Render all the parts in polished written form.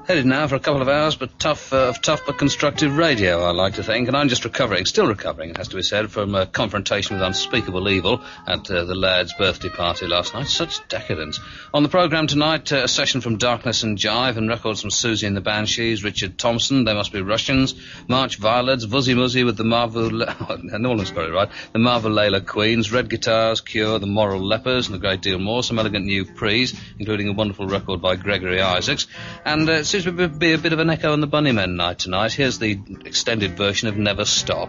Headed now for a couple of hours, but tough but constructive radio, I like to think. And I'm just still recovering, it has to be said, from a confrontation with unspeakable evil at the lad's birthday party last night. Such decadence. On the programme tonight, a session from Darkness and Jive and records from Susie and the Banshees, Richard Thompson, They Must Be Russians, March Violets, Vuzzy Muzzy with the Marvel... Nolan's got it right. The Marvel Layla Queens, Red Guitars, Cure, the Moral Lepers, and a great deal more. Some elegant new prees, including a wonderful record by Gregory Isaacs. And it seems to be a bit of an echo on the Bunnymen night tonight. Here's the extended version of Never Stop.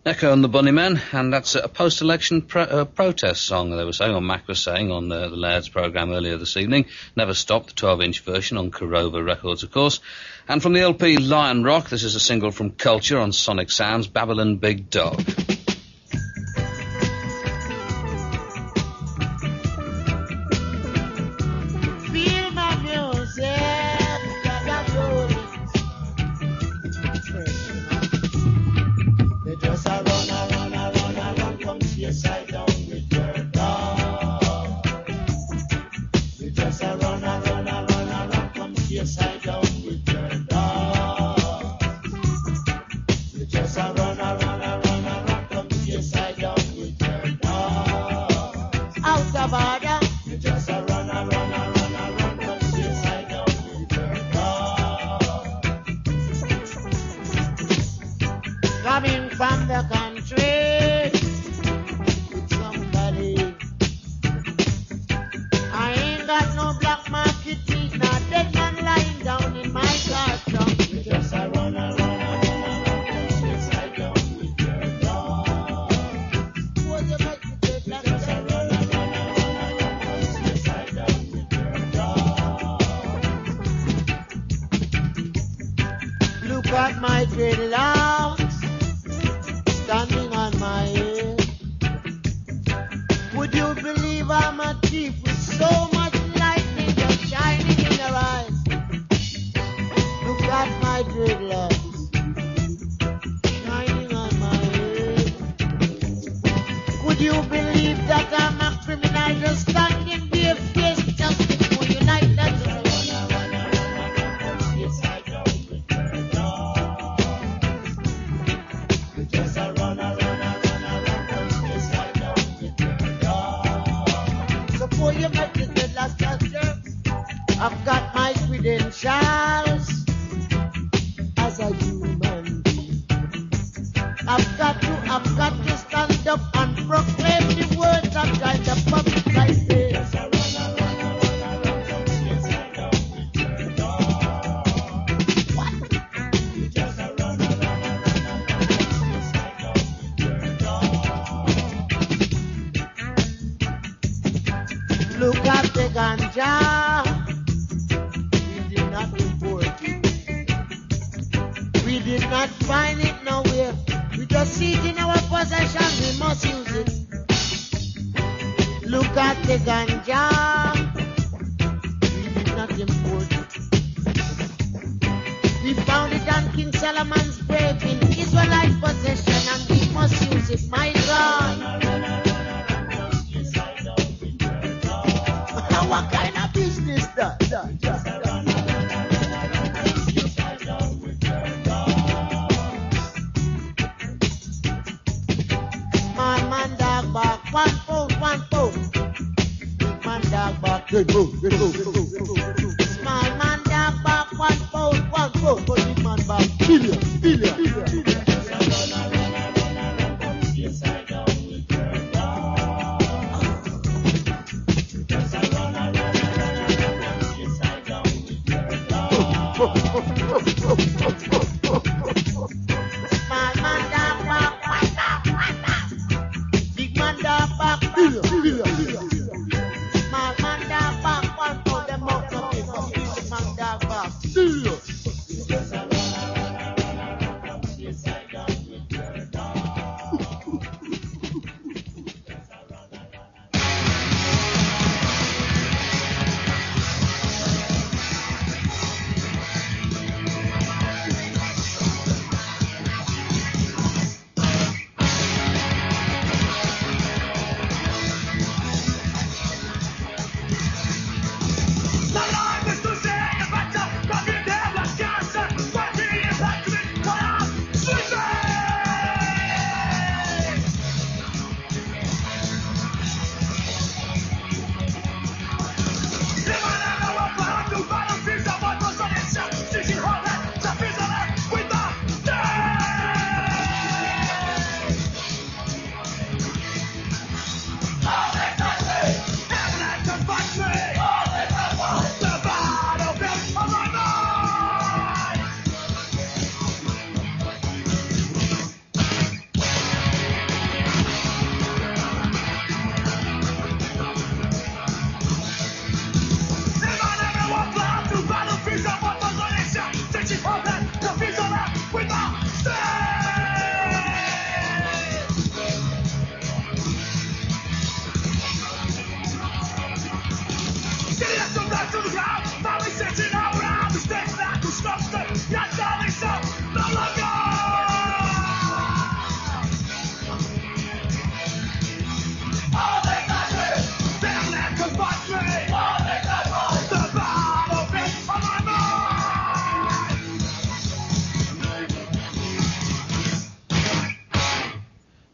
Echo and the Bunnymen, and that's a post-election protest song, they were saying, or Mac was saying on the Laird's programme earlier this evening. Never Stop, the 12-inch version on Korova Records, of course. And from the LP Lion Rock, this is a single from Culture on Sonic Sounds, Babylon Big Dog.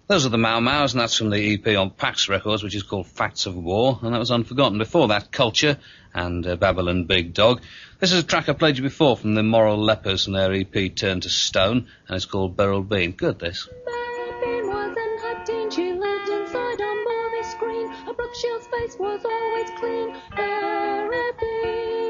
Those are the Mau Maus, and that's from the EP on Pax Records, which is called Facts of War, and that was Unforgotten. Before that, Culture and Babylon Big Dog. This is a track I played you before from the Moral Lepers and their EP Turned to Stone, and it's called Beryl Bean. Good, this. Beryl Bean was in her teen, she lived inside a movie screen. Her Brooke Shields' face was always clean. Beryl Bean.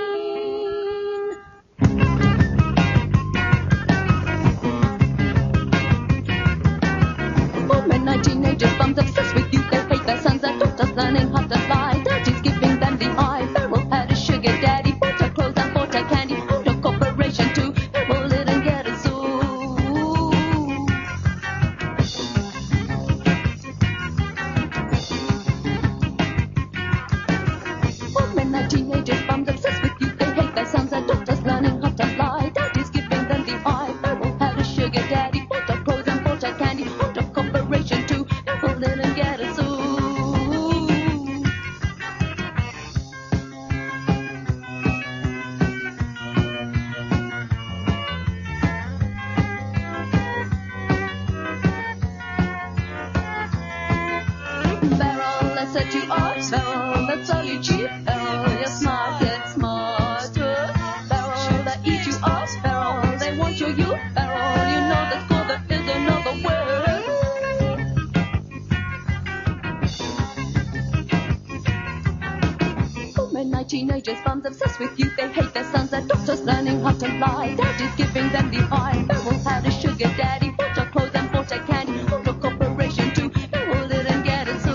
Midnight teenagers, bums obsessed with you. They hate their sons, their daughters learning how to lie. Daddy's giving them the eye. Beryl had a sugar daddy, bought her clothes and bought her candy. Owned a corporation too. Beryl didn't get a zoo. Midnight teenagers, bums obsessed with you. They hate their sons, their daughters learning how to lie. Daddy's giving them the eye. Beryl had a sugar daddy, bought her clothes and bought her candy. Owned a corporation too. Beryl didn't get a zoo. Beryl, let's set you up. Beryl, let's sell you cheap. Beryl, you're smart, get smarter. Beryl, they eat you up. Beryl, they want your youth. Beryl, you know that's cool, there is another word. Midnight teenagers, bums obsessed with you. They hate their sons, their daughters learning how to lie. Daddy's giving them the eye. Beryl had a sugar daddy, bought her clothes and bought her candy. Owned a corporation too. Beryl didn't get a zoo.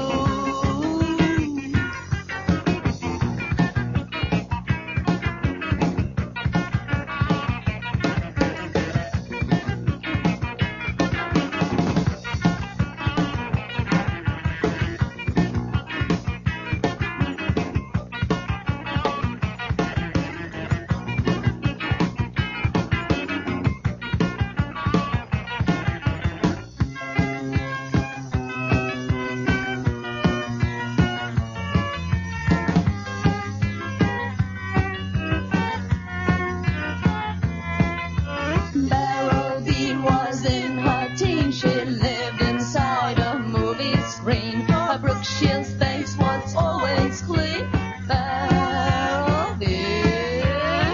Beryl Bean was in her teen, she lived inside a movie screen. Her Brooke Shields' face was always clean. Beryl Bean.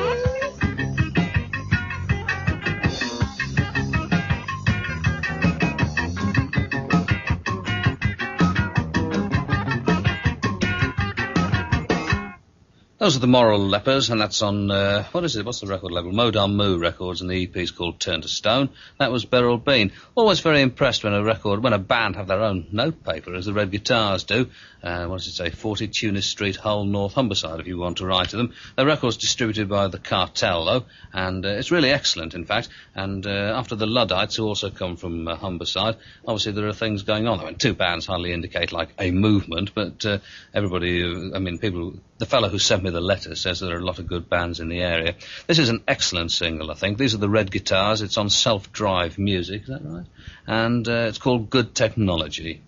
Those are the Moral Lepers, and that's on, what is it? What's the record label? Modern Moo Records, and the EP is called Turn to Stone. That was Beryl Bean. Always very impressed when a band have their own notepaper, as the Red Guitars do. What does it say? 40 Tunis Street, Hull, North Humberside, if you want to write to them. Their record's distributed by the Cartel, though, and it's really excellent, in fact. And after the Luddites, who also come from Humberside, obviously there are things going on. I mean, two bands hardly indicate, like, a movement, but everybody, people, the fellow who sent me the letter says there are a lot of good bands in the area. This is an excellent single, I think. These are the Red Guitars. It's on Self-Drive Music, is that right? And it's called Good Technology.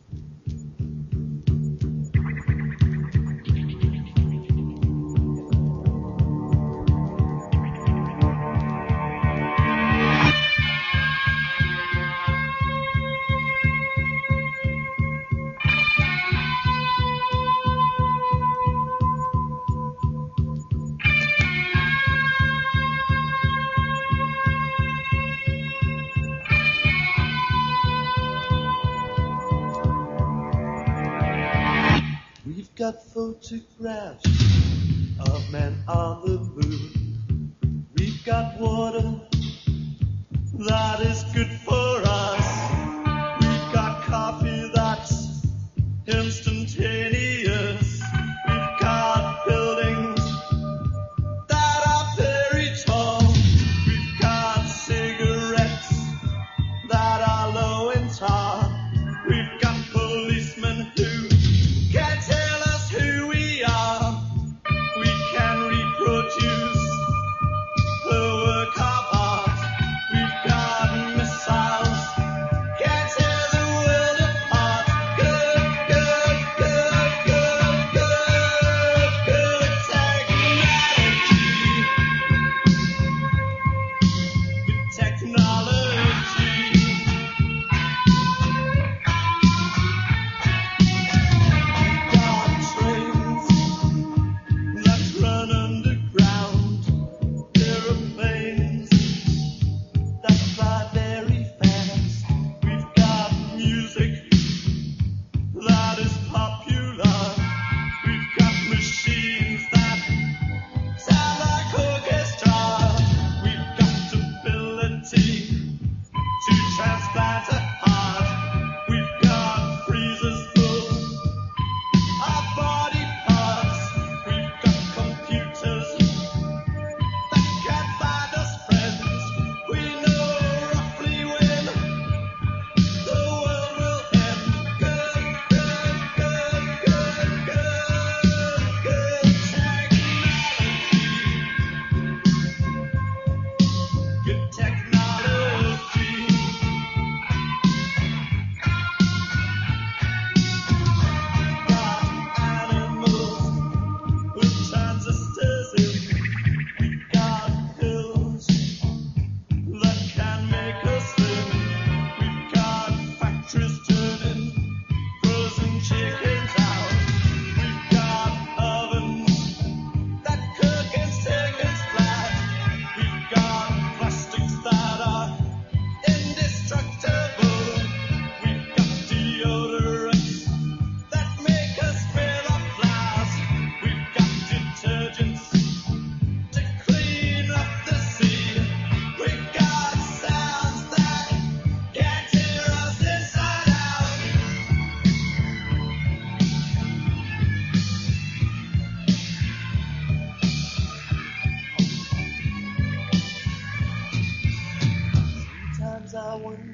Got photographs of men on the moon. We've got water that is good for us. We've got coffee that's instantaneous. We've got buildings that are very tall. We've got cigarettes that are low in tar. We've got policemen who can tell us who we are. We can reproduce the work of art. We've got missiles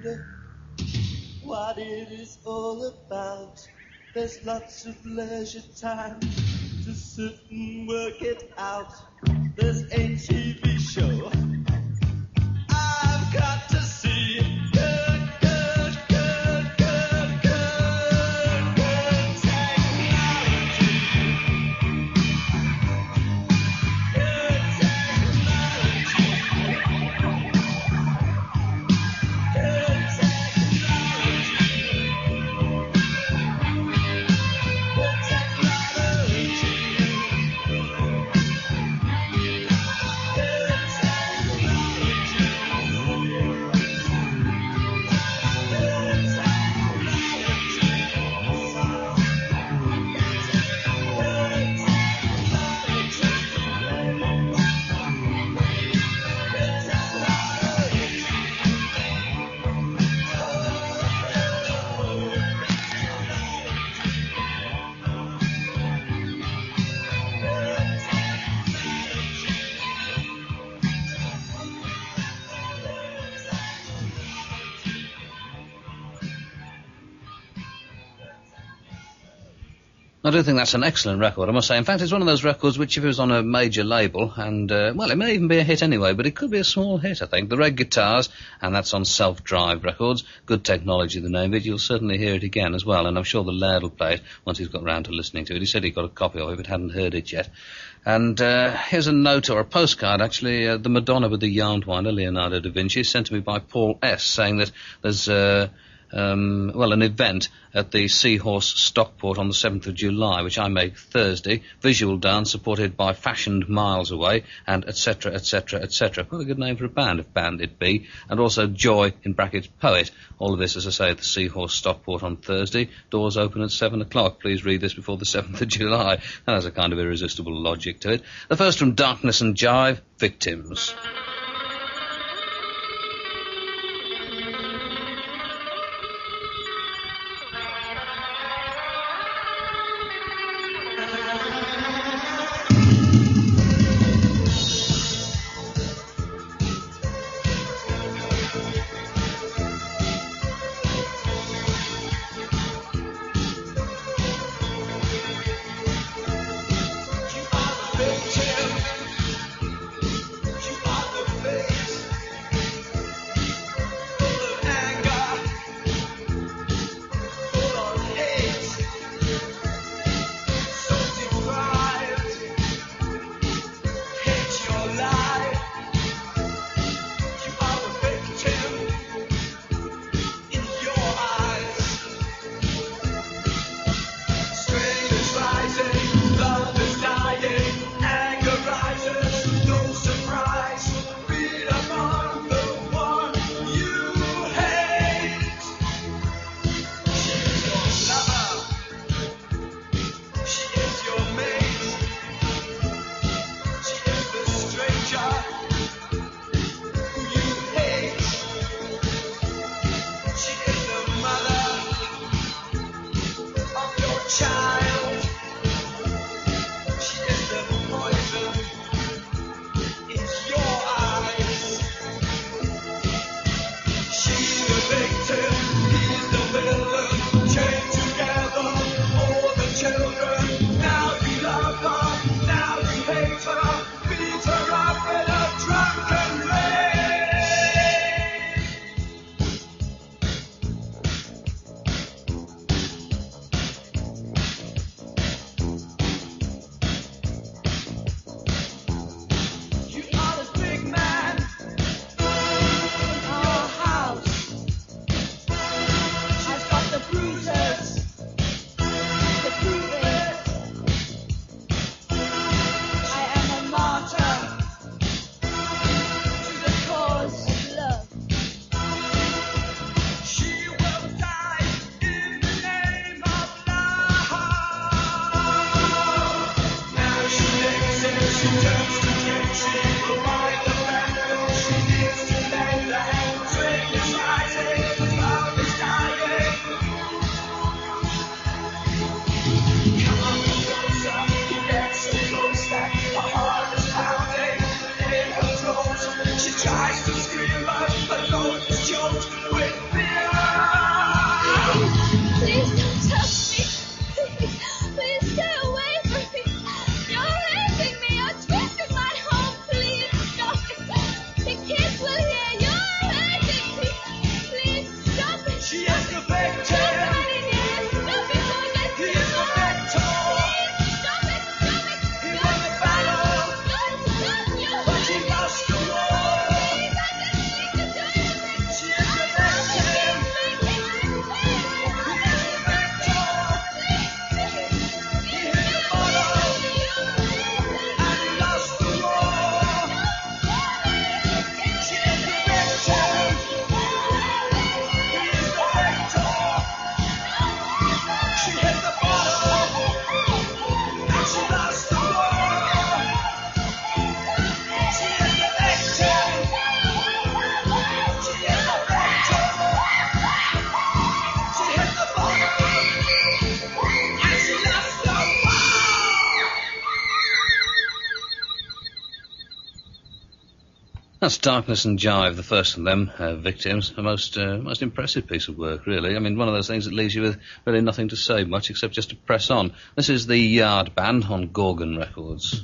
what it is all about. There's lots of leisure time to sit and work it out. There's a TV show I've got to see. Good, good, good, good, good, good technology. Good technology. Good technology. Good technology. I do think that's an excellent record, I must say. In fact, it's one of those records which, if it was on a major label, and, well, it may even be a hit anyway, but it could be a small hit, I think. The Red Guitars, and that's on Self-Drive Records. Good Technology, the name of it. You'll certainly hear it again as well, and I'm sure the Laird will play it once he's got round to listening to it. He said he got a copy of it, but hadn't heard it yet. And here's a note, or a postcard, actually. The Madonna with the Yarn Winder, Leonardo da Vinci, sent to me by Paul S., saying that there's... an event at the Seahorse Stockport on the 7th of July, which I make Thursday. Visual dance supported by Fashioned Miles Away, and etc., etc., etc. Quite a good name for a band, if band it be. And also Joy, in brackets, Poet. All of this, as I say, at the Seahorse Stockport on Thursday. Doors open at 7 o'clock. Please read this before the 7th of July. That has a kind of irresistible logic to it. The first from Darkness and Jive, Victims. She tries to scream, but the note is choked with fear. That's Darkness and Jive, the first of them, Victims. A most impressive piece of work, really. I mean, one of those things that leaves you with really nothing to say much except just to press on. This is the Yard Band on Gorgon Records.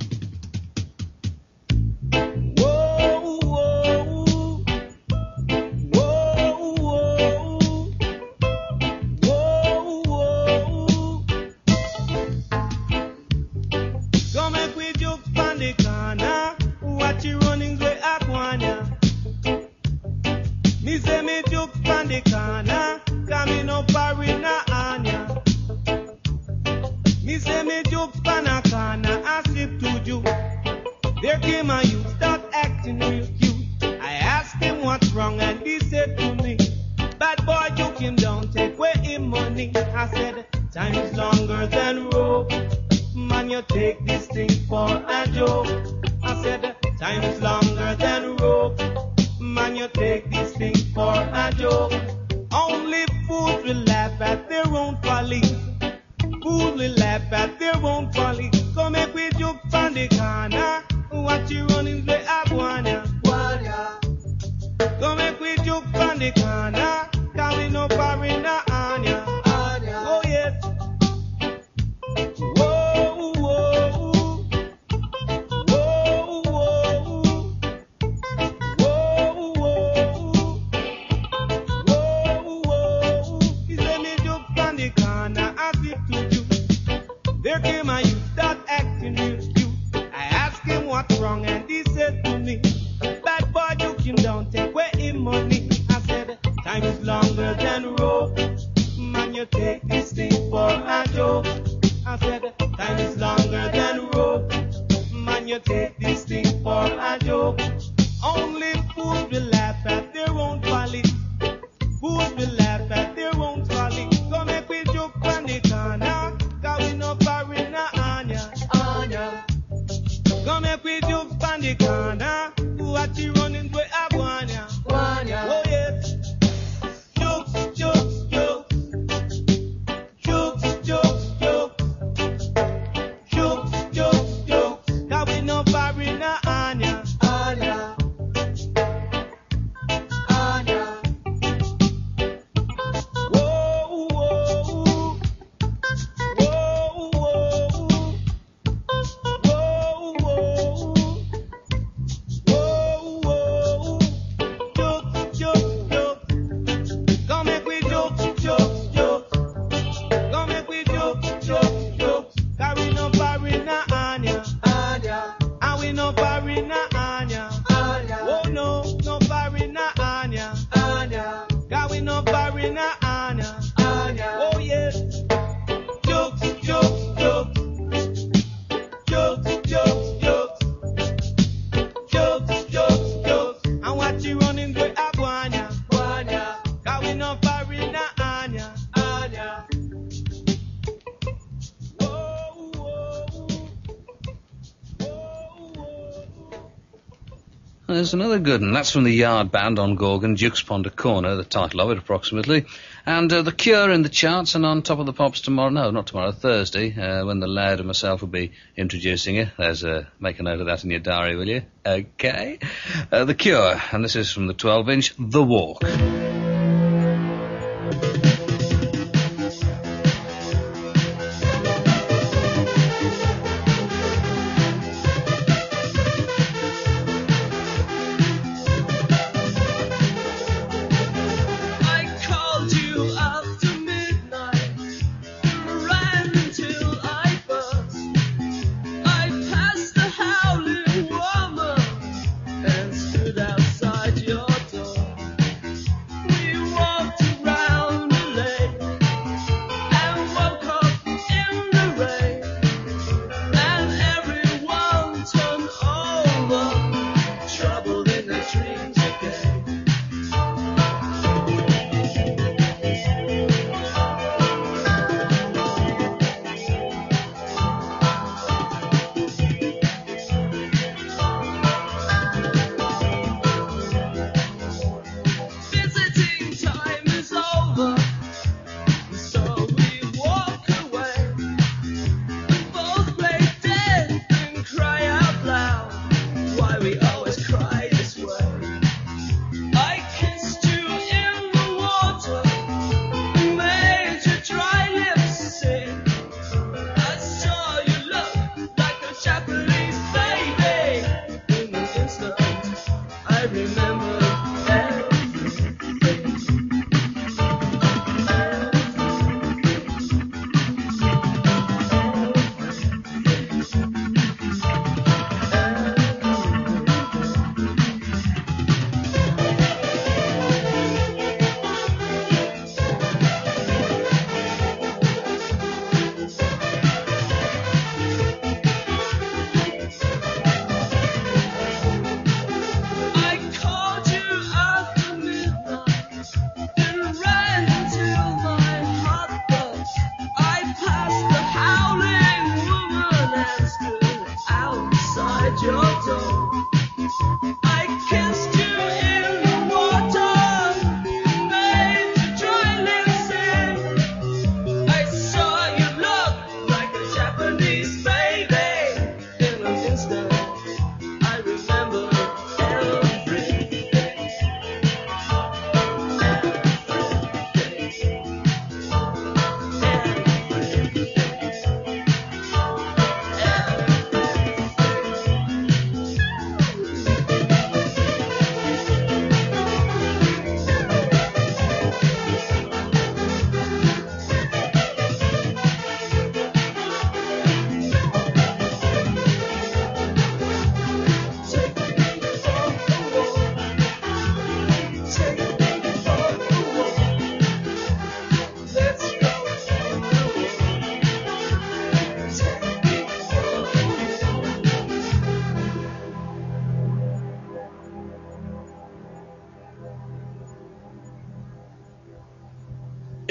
There's another good one. That's from the Yard Band on Gorgon, Duke's Pond a Corner, the title of it approximately. And The Cure in the charts and on Top of the Pops tomorrow. No, not tomorrow, Thursday, when the lad and myself will be introducing it. Make a note of that in your diary, will you? Okay. The Cure, and this is from the 12-inch, The Walk.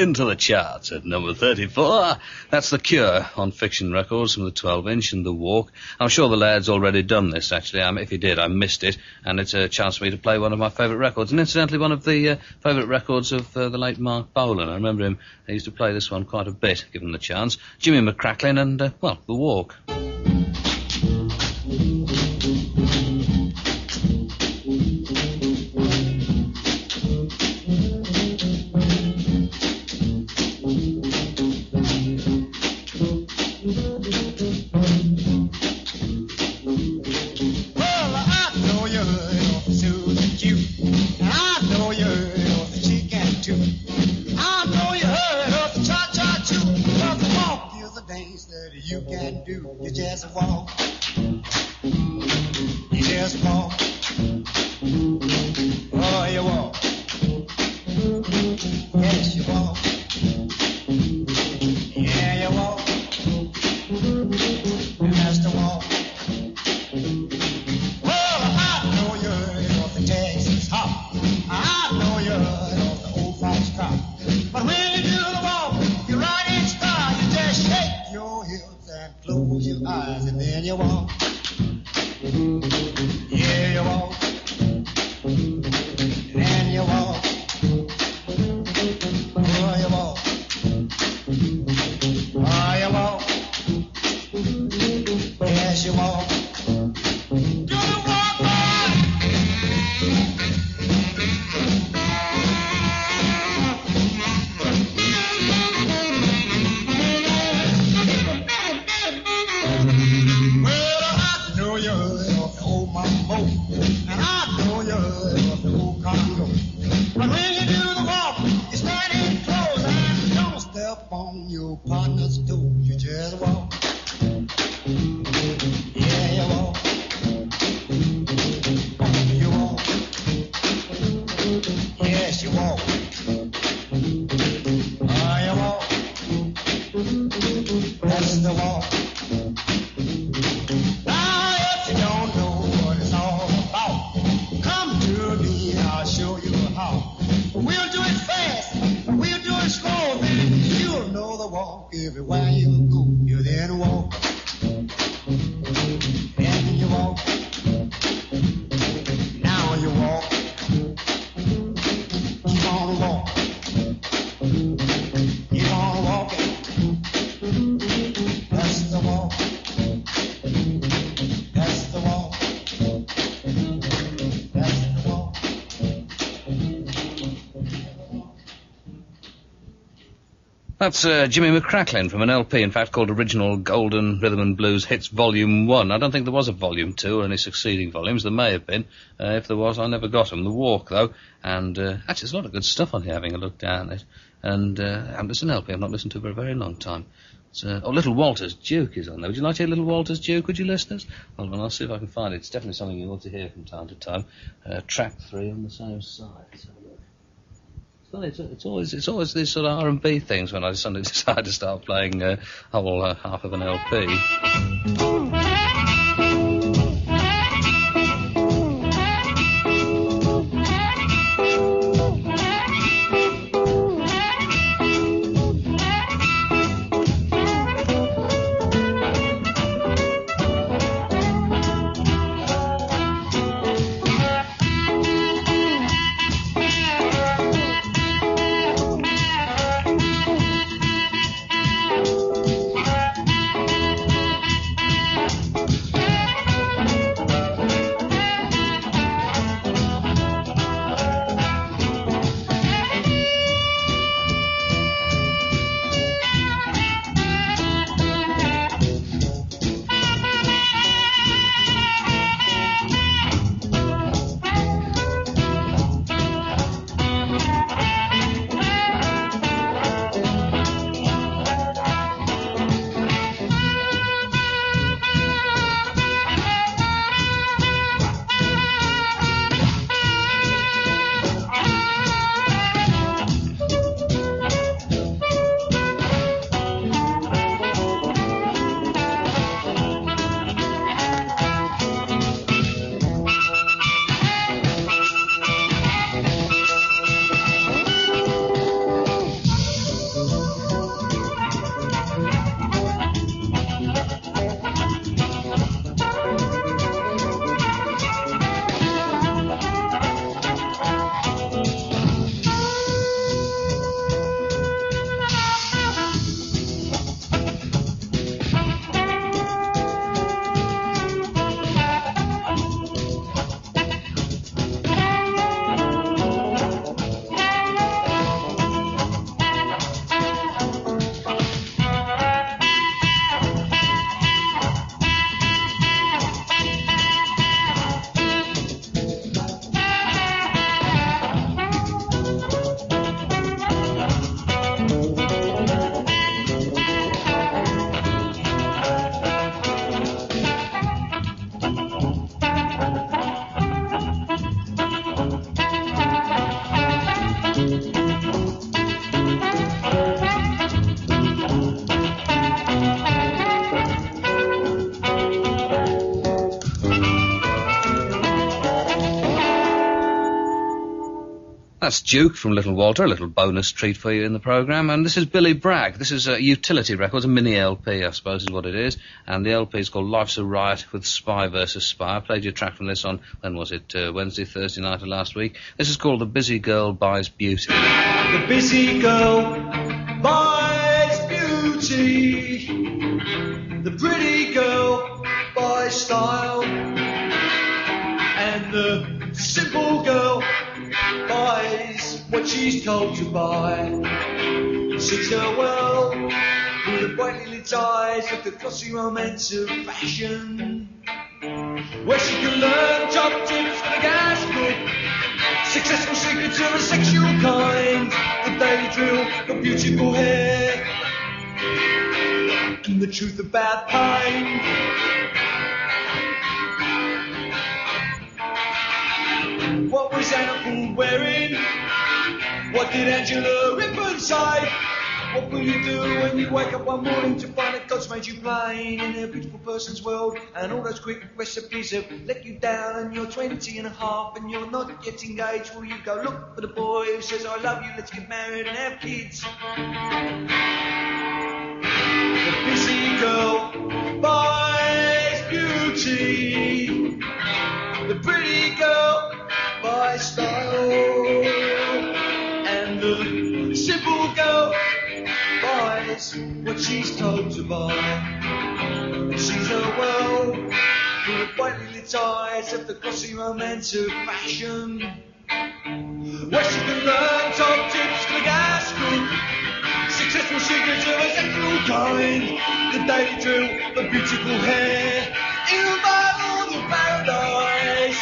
into the charts at number 34. That's The Cure on Fiction Records from the 12-inch and The Walk. I'm sure the lad's already done this, actually. If he did, I missed it, and it's a chance for me to play one of my favourite records, and incidentally one of the favourite records of the late Mark Bolan. I remember him, he used to play this one quite a bit, given the chance. Jimmy McCracklin and, The Walk. You can do, you just walk, you just walk, oh you walk, yes you walk, yeah you walk, and that's the walk. Well I know you're off the Texas hop, I know you're off the old fox crop, but when you do the walk, you ride in style, you just shake your hips and close your eyes and then you walk. Yeah, you walk. And you walk. Oh, you walk. Oh, you walk. Yes, you walk. Do the walk, and I know you're the old Congo. But when you do the walk, you stand in close and don't step on your partner's toe. You just walk. Yeah, you walk. You walk. Yes, you walk. Oh, you walk. That's the walk. Now, if you don't know what it's all about, come to me, I'll show you how. We'll do it fast, we'll do it slow, then you'll know the walk. Everywhere you go, you then walk. And you walk. Now you walk. Keep on walking. Keep on walking. That's the walk. That's the walk. That's the walk. That's Jimmy McCracklin from an LP, in fact, called Original Golden Rhythm and Blues Hits Volume 1. I don't think there was a Volume 2 or any succeeding volumes. There may have been. If there was, I never got them. The Walk, though. And actually, there's a lot of good stuff on here, having a look down it. And it's an LP I've not listened to for a very long time. Little Walter's Duke is on there. Would you like to hear Little Walter's Duke, would you, listeners? Hold on, I'll see if I can find it. It's definitely something you ought to hear from time to time. Track 3 on the same side. Let's have a look. It's always these sort of R&B things when I suddenly decide to start playing whole half of an LP. That's Duke from Little Walter, a little bonus treat for you in the programme. And this is Billy Bragg. This is a utility record, a mini LP, I suppose is what it is. And the LP is called Life's a Riot with Spy vs. Spy. I played you a track from this on, when was it, Wednesday, Thursday night of last week. This is called The Busy Girl Buys Beauty. The busy girl buys beauty. The pretty girl buys style. And the simple girl buys what she's told to buy. Suits her well with the brightly lit eyes of the glossy romance of fashion, where she can learn top tips for the gas cook, successful secrets of a sexual kind, the daily drill, the beautiful hair, and the truth about pain. What was Anna Poole wearing? What did Angela Rippon say? What will you do when you wake up one morning to find that God's made you plain in a beautiful person's world, and all those quick recipes have let you down, and you're 20 and a half and you're not yet engaged? Will you go look for the boy who says, I love you, let's get married and have kids? The busy girl buys beauty. The pretty girl buys style. And the simple girl buys what she's told to buy. And she's a well with the brightly lit eyes of the glossy romance of fashion, where she can learn top tips for the gas cook, successful secrets of a sexual kind, the daily drill, the beautiful hair, in a Bible of paradise.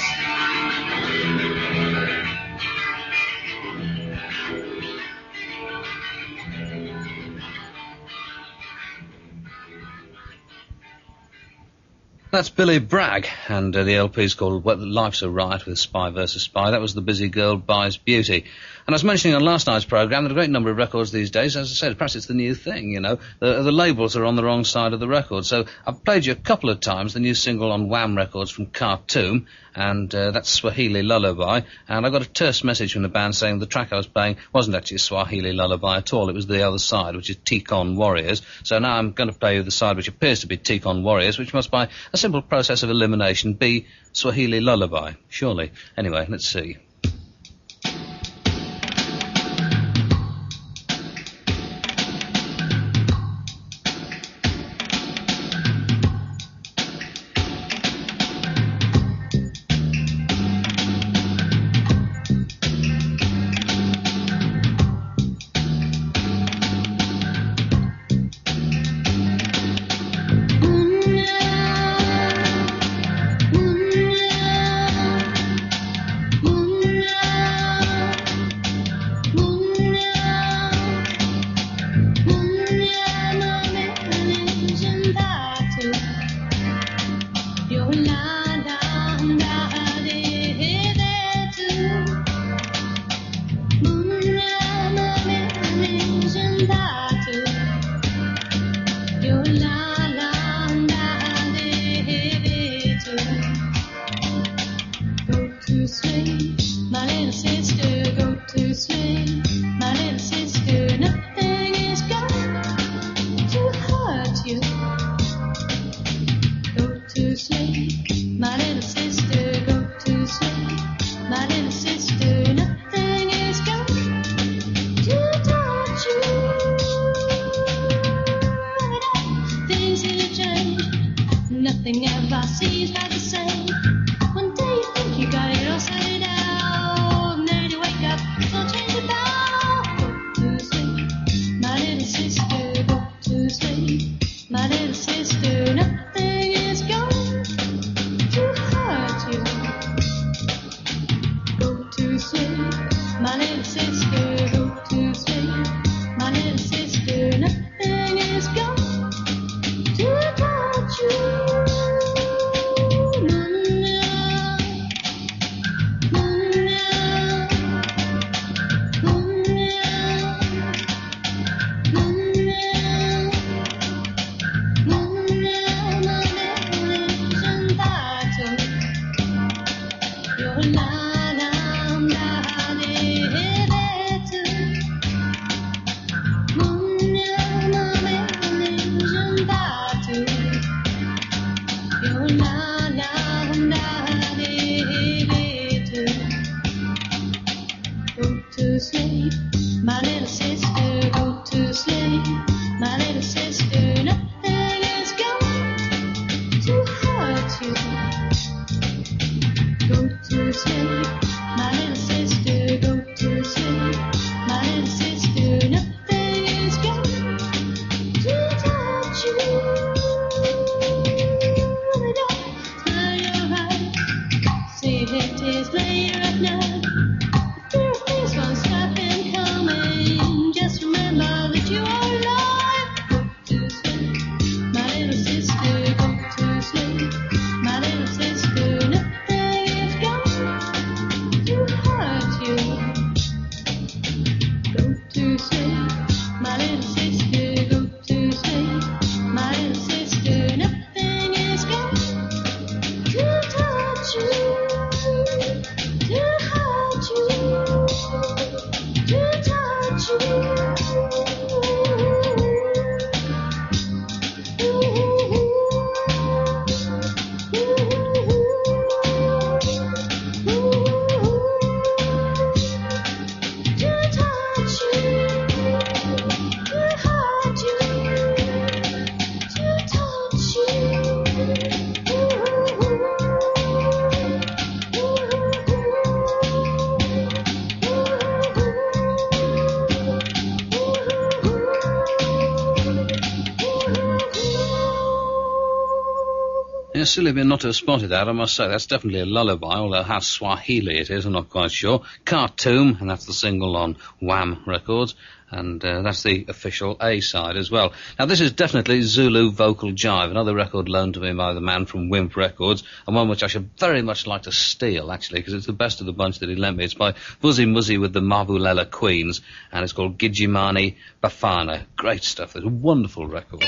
That's Billy Bragg, and the LP's called Life's a Riot with Spy vs. Spy. That was The Busy Girl Buys Beauty. And I was mentioning on last night's programme that a great number of records these days, as I said, perhaps it's the new thing, you know, the labels are on the wrong side of the record. So I've played you a couple of times the new single on Wham Records from Khartoum, and that's Swahili Lullaby. And I got a terse message from the band saying the track I was playing wasn't actually a Swahili Lullaby at all. It was the other side, which is Tikon Warriors. So now I'm going to play you the side which appears to be Tikon Warriors, which must, by a simple process of elimination, be Swahili Lullaby, surely. Anyway, let's see. silly of me not to have spotted that, I must say. That's definitely a lullaby, although how Swahili it is, I'm not quite sure. Khartoum, and that's the single on Wham Records, and that's the official A-side as well. Now, this is definitely Zulu Vocal Jive, another record loaned to me by the man from Wimp Records, and one which I should very much like to steal, actually, because it's the best of the bunch that he lent me. It's by Vuzi Muzi with the Mavulela Queens, and it's called Gijimani Bafana. Great stuff. It's a wonderful record.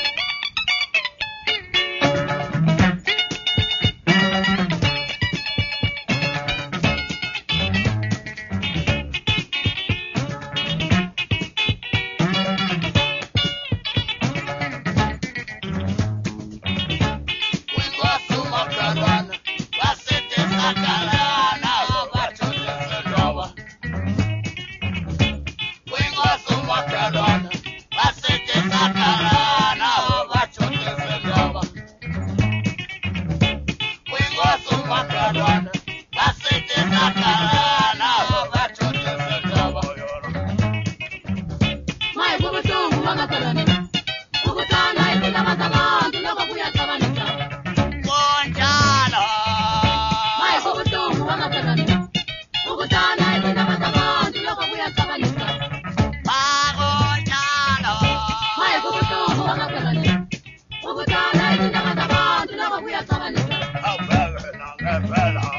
Oh,